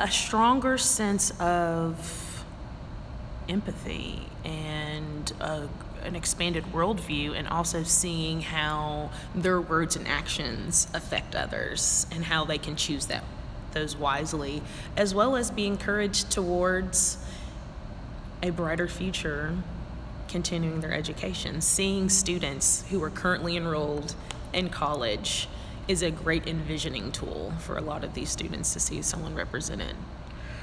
a stronger sense of empathy and an expanded worldview, and also seeing how their words and actions affect others and how they can choose those wisely, as well as be encouraged towards a brighter future, continuing their education. Seeing students who are currently enrolled in college is a great envisioning tool for a lot of these students to see someone represented.